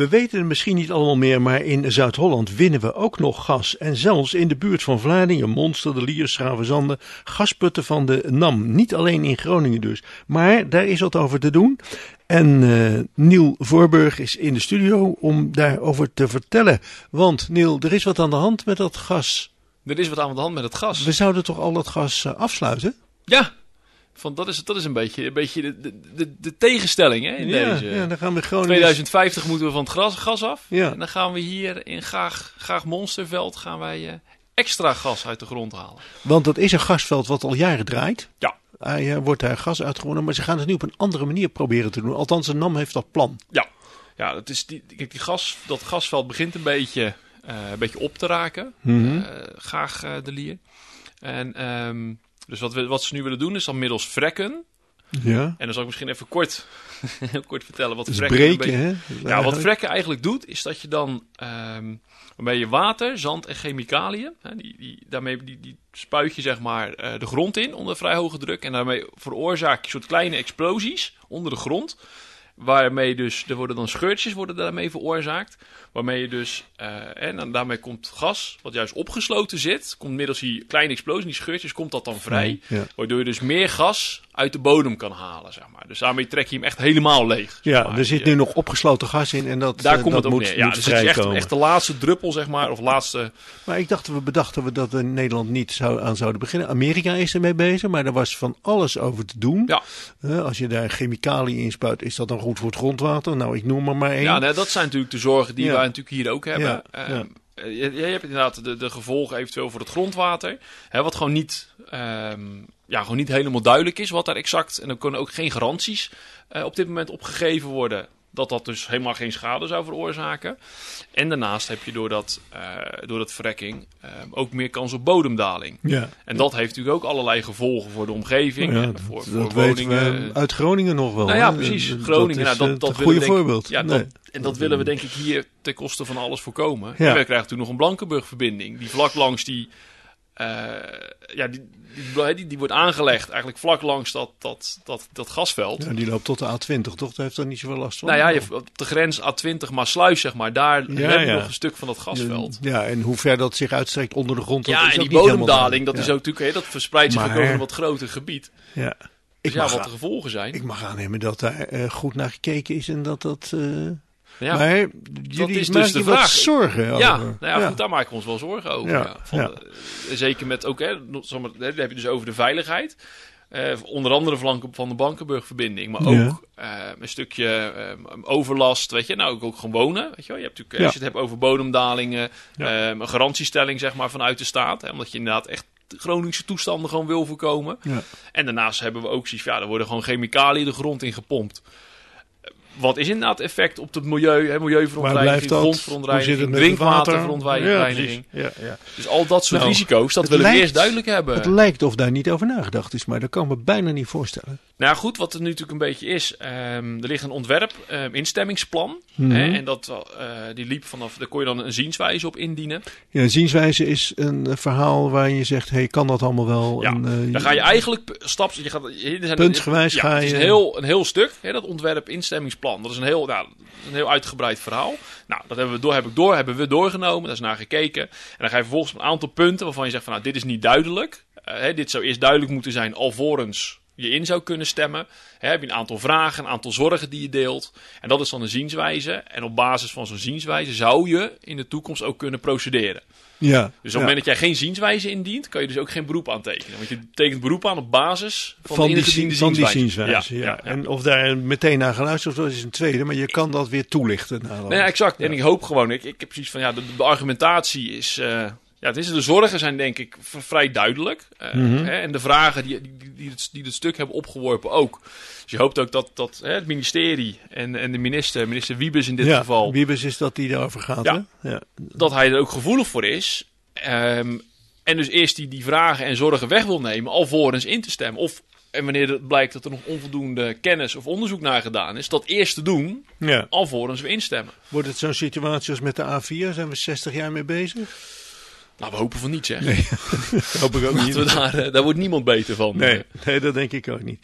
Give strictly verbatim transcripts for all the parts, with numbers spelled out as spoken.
We weten het misschien niet allemaal meer, maar in Zuid-Holland winnen we ook nog gas. En zelfs in de buurt van Vlaardingen, Monster, de Lier, Schravenzande, gasputten van de N A M. Niet alleen in Groningen dus. Maar daar is wat over te doen. En uh, Niel Voorburg is in de studio om daarover te vertellen. Want Niel, er is wat aan de hand met dat gas. Er is wat aan de hand met het gas. We zouden toch al dat gas uh, afsluiten? Ja. Van, dat, is, dat is een beetje, een beetje de, de, de tegenstelling hè, in ja, deze. Ja, dan gaan we Groningen... tweeduizend vijftig moeten we van het gras, gas af. Ja. En dan gaan we hier in Gaag, Gaag Monsterveld gaan wij uh, extra gas uit de grond halen. Want dat is een gasveld wat al jaren draait. Ja. Hij uh, wordt daar gas uitgewonnen, maar ze gaan het nu op een andere manier proberen te doen. Althans, de N A M heeft dat plan. Ja, ja dat, is die, kijk, die gas, dat gasveld begint een beetje, uh, een beetje op te raken. Mm-hmm. uh, Gaag uh, de Lier. En... Um, Dus wat, we, wat ze nu willen doen is dan middels vrekken. Ja. En dan zal ik misschien even kort, heel kort vertellen wat dus vrekken breken, een beetje, hè? Ja, wat vrekken eigenlijk doet, is dat je dan um, waarmee je water, zand en chemicaliën, hè, die, die, daarmee die, die spuit je zeg maar uh, de grond in onder vrij hoge druk. En daarmee veroorzaak je soort kleine explosies onder de grond. Waarmee dus, er worden dan scheurtjes worden daarmee veroorzaakt. Waarmee je dus, uh, en dan, daarmee komt gas, wat juist opgesloten zit, komt middels die kleine explosie, die scheurtjes, komt dat dan vrij. Ja. Waardoor je dus meer gas uit de bodem kan halen, zeg maar. Dus daarmee trek je hem echt helemaal leeg. Ja, maar. er zit je, nu nog opgesloten gas in en dat daar uh, komt dat het op moet, neer. Ja, moet dus het is echt, echt de laatste druppel, zeg maar, of laatste... Maar ik dacht, we bedachten we dat we in Nederland niet zou, aan zouden beginnen. Amerika is ermee bezig, maar er was van alles over te doen. Ja. Uh, als je daar chemicaliën in spuit, is dat dan goed voor het grondwater? Nou, ik noem er maar één. Ja, nee, dat zijn natuurlijk de zorgen die ja. wij natuurlijk hier ook hebben. Ja, uh, ja. Je, je hebt inderdaad de, de gevolgen eventueel voor het grondwater. Hè, wat gewoon niet, um, ja, gewoon niet helemaal duidelijk is wat daar exact... En er kunnen ook geen garanties uh, op dit moment opgegeven worden... dat dat dus helemaal geen schade zou veroorzaken. En daarnaast heb je door dat, uh, door dat verrekking uh, ook meer kans op bodemdaling. Ja. En dat heeft natuurlijk ook allerlei gevolgen voor de omgeving. Ja, en voor, dat voor weten woningen. we uit Groningen nog wel. Nou ja, hè? precies. Groningen. Dat is nou, dat, dat een goede denk, voorbeeld. Ja, nee. dat, en dat willen we denk ik hier ten koste van alles voorkomen. Ja. En we krijgen toen nog een Blankenburg-verbinding. Die vlak langs die... Uh, ja, die, die, die, die wordt aangelegd eigenlijk vlak langs dat, dat, dat, dat gasveld. Ja, die loopt tot de A twintig, toch? Daar heeft daar niet zoveel last van. Nou ja, je hebt op de grens A twintig Maasluis, zeg maar. Daar ja, heb je ja. nog een stuk van dat gasveld. Ja, en hoe ver dat zich uitstrekt onder de grond. Dat ja, is en ook die niet bodemdaling, dat ja. is ook natuurlijk, hè, dat verspreidt zich maar, ook over een wat groter gebied. Ja. Dus ik ja, mag wat aan, de gevolgen zijn. Ik mag aannemen dat daar uh, goed naar gekeken is en dat dat... Uh, ja, maar dat jullie is maken dus de je vraag. wat zorgen ja, over. Nou ja, ja, goed, daar maken we ons wel zorgen over. Ja, Ja. Van ja. De, zeker met ook, hè, dan heb je dus over de veiligheid. Uh, onder andere flanken van de Blankenburg-verbinding, maar ook ja. uh, een stukje uh, overlast, weet je, nou ook, ook gewoon wonen, weet je wel. Je hebt natuurlijk, ja. als je het hebt over bodemdalingen, ja. uh, een garantiestelling zeg maar vanuit de staat, hè, omdat je inderdaad echt Groningse toestanden gewoon wil voorkomen. Ja. En daarnaast hebben we ook zoiets van, ja, er worden gewoon chemicaliën de grond in gepompt. Wat is inderdaad het effect op het milieu, hè, milieuverontreiniging, grondverontreiniging, drinkwaterverontreiniging. Ja, ja, ja. Dus al dat soort nou, risico's, dat willen lijkt, we eerst duidelijk hebben. Het lijkt of daar niet over nagedacht is, maar dat kan me bijna niet voorstellen. Nou goed, wat er nu natuurlijk een beetje is, um, er ligt een ontwerp, um, instemmingsplan. Mm-hmm. Hè, en dat, uh, die liep vanaf, daar kon je dan een zienswijze op indienen. Ja, een zienswijze is een verhaal waar je zegt, hey, kan dat allemaal wel? Ja, en, uh, dan ga je eigenlijk staps, je gaat, er zijn, puntsgewijs ja, ga je... Het is een heel, een heel stuk, hè, dat ontwerp instemmingsplan. Dat is een heel, nou, een heel uitgebreid verhaal. Nou, dat hebben we, door, heb ik door, hebben we doorgenomen, daar is naar gekeken. En dan ga je vervolgens een aantal punten waarvan je zegt van, nou, dit is niet duidelijk. Uh, hè, dit zou eerst duidelijk moeten zijn, alvorens je in zou kunnen stemmen. He, heb je een aantal vragen, een aantal zorgen die je deelt. En dat is dan een zienswijze. En op basis van zo'n zienswijze zou je in de toekomst ook kunnen procederen. Ja, dus op het ja. moment dat jij geen zienswijze indient, kan je dus ook geen beroep aantekenen. Want je tekent beroep aan op basis van, van de ingediende zienswijze. Die zienswijze ja, ja. Ja, ja. En of daar meteen naar geluisterd wordt, is een tweede. Maar je kan dat weer toelichten. Nou ja, exact. Ja. En ik hoop gewoon, ik, ik heb precies van, ja, de, de argumentatie is... Uh, Ja, het is, de zorgen zijn denk ik v- vrij duidelijk. Uh, mm-hmm. hè, en de vragen die, die, die, het, die het stuk hebben opgeworpen ook. Dus je hoopt ook dat, dat hè, het ministerie en, en de minister, minister Wiebes in dit ja, geval... Wiebes is dat die daarover gaat, ja, hè? Ja. Dat hij er ook gevoelig voor is. Um, en dus eerst die, die vragen en zorgen weg wil nemen, alvorens in te stemmen. Of, en wanneer het blijkt dat er nog onvoldoende kennis of onderzoek naar gedaan is, dat eerst te doen, ja. alvorens we instemmen. Wordt het zo'n situatie als met de A vier? Zijn we zestig jaar mee bezig? Nou, we hopen van niet, zeg. Nee, hoop ik ook niet. We daar, uh, daar wordt niemand beter van. Nee, nee, dat denk ik ook niet. Nee.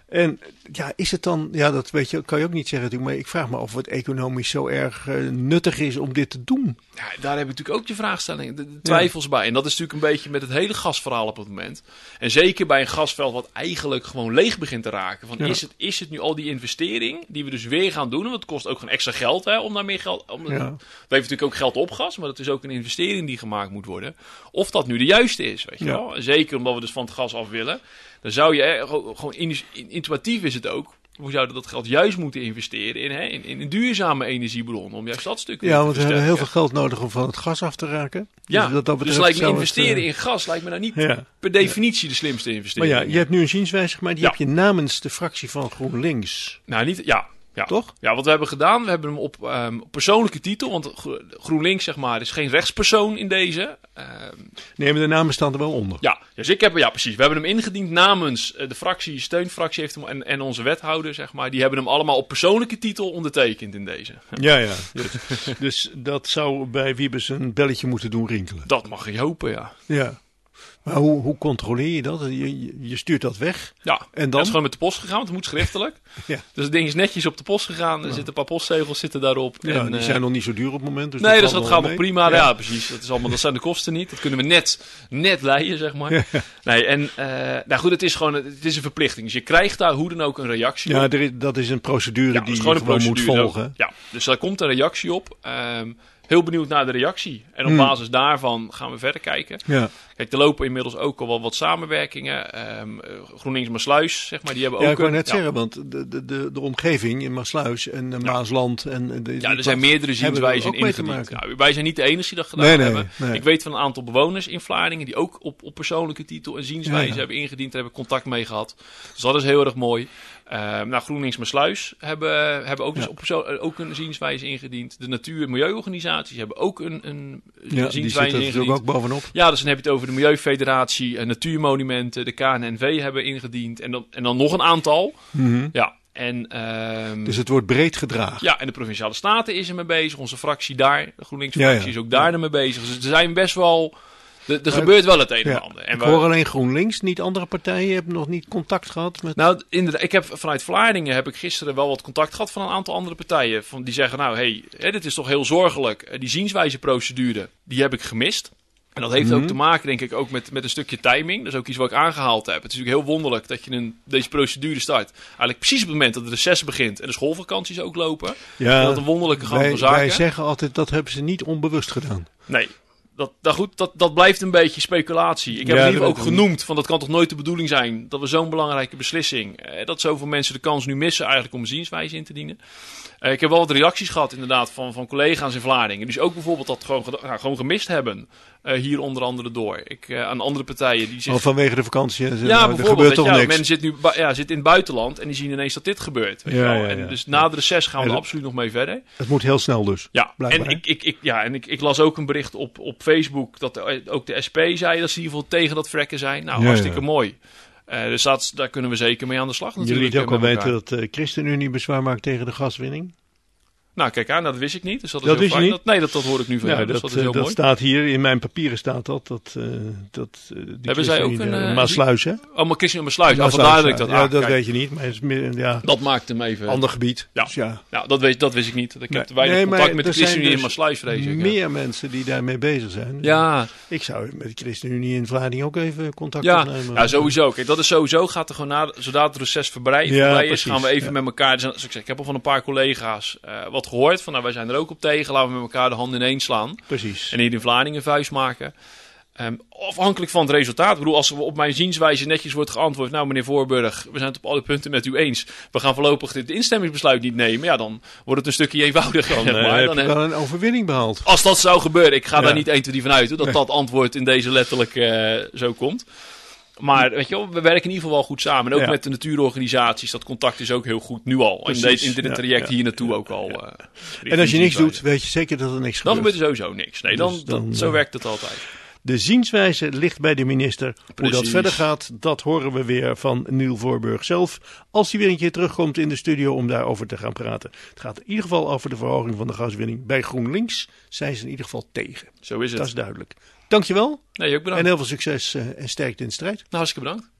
En ja, is het dan, ja, dat weet je, kan je ook niet zeggen natuurlijk, maar ik vraag me af of het economisch zo erg uh, nuttig is om dit te doen. Ja, daar heb ik natuurlijk ook je vraagstelling, de, de twijfels ja. bij. En dat is natuurlijk een beetje met het hele gasverhaal op het moment. En zeker bij een gasveld wat eigenlijk gewoon leeg begint te raken. Van, ja. is, het, is het nu al die investering die we dus weer gaan doen? Want het kost ook gewoon extra geld hè, om daar meer geld... Om, ja. We hebben natuurlijk ook geld op gas, maar het is ook een investering die gemaakt moet worden. Of dat nu de juiste is, weet je ja. wel. En zeker omdat we dus van het gas af willen. Dan zou je, eh, gewoon intuïtief is het ook. We zouden dat geld juist moeten investeren in, hè, in, in een duurzame energiebron. Om juist dat stuk ja, want we hebben heel veel geld nodig om van het gas af te raken. Ja, dus, dat, dat dus lijkt me investeren het, uh, in gas lijkt me nou niet ja. per definitie de slimste investering. Maar ja, je hebt nu een zienswijze gemaakt. Die ja. heb je namens de fractie van GroenLinks. Nou, niet, ja. Ja. Toch? Ja, wat we hebben gedaan, we hebben hem op um, persoonlijke titel, want GroenLinks zeg maar is geen rechtspersoon in deze. Um, nee, maar de namen staan er wel onder. Ja, dus ik heb, ja, precies. We hebben hem ingediend namens uh, de fractie, steunfractie heeft hem en, en onze wethouder zeg maar. Die hebben hem allemaal op persoonlijke titel ondertekend in deze. Ja, ja. Dus, dus dat zou bij Wiebes een belletje moeten doen rinkelen. Dat mag je hopen, ja. Ja. Maar hoe, hoe controleer je dat? Je, je stuurt dat weg. Ja, en dan? Dat is gewoon met de post gegaan, want het moet schriftelijk. ja. Dus het ding is netjes op de post gegaan. Er ja. zitten een paar postzegels zitten daarop. Ja, en, die zijn uh, nog niet zo duur op het moment. Dus nee, dat dus dat gaat nog prima. Ja. Ja. ja, precies. Dat, is allemaal, dat zijn de kosten niet. Dat kunnen we net, net leiden, zeg maar. Ja. Nee, en uh, nou goed, het is gewoon het is een verplichting. Dus je krijgt daar hoe dan ook een reactie ja, op. Ja, dat is een procedure ja, die je gewoon, gewoon moet volgen. Ook. Ja, dus daar komt een reactie op. Um, Heel benieuwd naar de reactie. En op hmm. basis daarvan gaan we verder kijken. Ja. Kijk, er lopen inmiddels ook al wel wat samenwerkingen. Um, GroenLinks Maasluis, zeg maar, die hebben ja, ook... ik wou een, net ja. zeggen, want de, de, de, de omgeving in Maasluis en uh, Maasland... En, de, ja, er zijn meerdere zienswijzen ingediend. Ja, wij zijn niet de enige die dat gedaan nee, nee, hebben. Nee. Ik weet van een aantal bewoners in Vlaardingen... die ook op, op persoonlijke titel en zienswijze ja, ja. hebben ingediend. Daar hebben contact mee gehad. Dus dat is heel erg mooi. Uh, nou, GroenLinks Maasluis hebben, hebben ook, dus ja. op perso- ook een zienswijze ingediend. De natuur- en milieuorganisaties hebben ook een, een ja, zienswijze ingediend. Die ook bovenop. Ja, dus dan heb je het over de Milieufederatie, uh, Natuurmonumenten, de K N N V hebben ingediend. En dan, en dan nog een aantal. Mm-hmm. Ja. En, um, dus het wordt breed gedragen. Ja, en de Provinciale Staten is ermee bezig. Onze fractie daar, de GroenLinks-fractie, ja, ja. is ook daar ermee bezig. Dus er zijn best wel... Er, er gebeurt wel het een en ja, ander. En ik we, hoor alleen GroenLinks, niet andere partijen hebben nog niet contact gehad met... Nou, inderdaad, ik heb vanuit Vlaardingen heb ik gisteren wel wat contact gehad van een aantal andere partijen. Van, die zeggen, nou, hé, hey, dit is toch heel zorgelijk. Die zienswijzeprocedure, die heb ik gemist. En dat heeft mm-hmm. ook te maken, denk ik, ook met, met een stukje timing. Dat is ook iets wat ik aangehaald heb. Het is natuurlijk heel wonderlijk dat je een, deze procedure start. Eigenlijk precies op het moment dat het reces begint en de schoolvakanties ook lopen. Ja, dat een wonderlijke gang wij, van zaken. Wij zeggen altijd, dat hebben ze niet onbewust gedaan. Nee. Dat, dat, goed, dat, dat blijft een beetje speculatie. Ik heb ja, het liever ook genoemd, van dat kan toch nooit de bedoeling zijn dat we zo'n belangrijke beslissing, eh, dat zoveel mensen de kans nu missen eigenlijk om een zienswijze in te dienen. Uh, ik heb wel wat reacties gehad inderdaad van, van collega's in Vlaardingen. Dus ook bijvoorbeeld dat gewoon, nou, gewoon gemist hebben. Uh, hier onder andere door. Ik, uh, aan andere partijen die zich... Al vanwege de vakantie. Ja, nou, bijvoorbeeld. Er gebeurt toch ja, niks. Men zit nu ja, zit in het buitenland en die zien ineens dat dit gebeurt. Weet ja, je wel? Ja, ja, en dus na de reces gaan we ja, er absoluut nog mee verder. Het moet heel snel dus. Ja, blijkbaar. en, ik, ik, ik, ja, en ik, ik las ook een bericht op, op Facebook dat de, ook de S P zei dat ze in ieder geval tegen dat vrekken zijn. Nou, ja, hartstikke ja. mooi. Uh, dus dat, daar kunnen we zeker mee aan de slag natuurlijk. Jullie ook al weten dat de uh, ChristenUnie bezwaar maakt tegen de gaswinning? Nou, kijk aan, dat wist ik niet. Dus dat is dat heel wist je niet? Dat, nee, dat, dat hoor ik nu van ja, jou. Dat, dus dat is heel dat mooi. staat hier, in mijn papieren staat dat. dat, uh, dat uh, die Hebben zij ook een... Uh, Maasluis, hè? Oh, maar ChristenUnie Maasluis. Ah, vandaar dat ik dat... Ja, ah, dat kijk. weet je niet. Maar het is meer, ja, dat maakt hem even... Ander gebied. Ja, dus ja. ja dat, weet, dat wist ik niet. Ik nee. heb weinig nee, contact met de ChristenUnie dus in Maasluis, vrees ik. meer ja. mensen die daarmee bezig zijn. Ja. Ik zou met de ChristenUnie in Vlaardingen ook even contact ja. opnemen. Ja, sowieso. Kijk, dat is sowieso. Gaat er gewoon na, zodra het reces voorbij, ja, voorbij is, precies, gaan we even ja. met elkaar... Dus, ik, zeg, ik heb al van een paar collega's uh, wat gehoord. Van, nou, wij zijn er ook op tegen. Laten we met elkaar de handen ineen slaan. Precies. En hier in Vlaardingen vuist maken. Um, afhankelijk van het resultaat. Ik bedoel, als er op mijn zienswijze netjes wordt geantwoord... Nou, meneer Voorburg, we zijn het op alle punten met u eens. We gaan voorlopig dit instemmingsbesluit niet nemen. Ja, dan wordt het een stukje eenvoudiger. Dan, zeg maar. uh, heb dan je wel een overwinning behaald. Als dat zou gebeuren. Ik ga ja. daar niet één, twee, drie van uit. Hoor, dat nee. dat antwoord in deze letterlijk uh, zo komt. Maar weet je wel, we werken in ieder geval wel goed samen. En ook ja. met de natuurorganisaties. Dat contact is ook heel goed nu al. Precies, in, de, in dit ja, traject ja, hier naartoe ja, ook al. Ja. Uh, en als je niks doet, weet je zeker dat er niks dan gebeurt. Dan gebeurt er sowieso niks. Nee, dan, dus dan, dat, zo uh, werkt het altijd. De zienswijze ligt bij de minister. Precies. Hoe dat verder gaat, dat horen we weer van Niel Voorburg zelf. Als hij weer een keer terugkomt in de studio om daarover te gaan praten. Het gaat in ieder geval over de verhoging van de gaswinning. Bij GroenLinks zijn ze in ieder geval tegen. Zo is het. Dat is duidelijk. Dankjewel. Nee, ook bedankt. En heel veel succes uh, en sterkte in de strijd. Nou, hartstikke bedankt.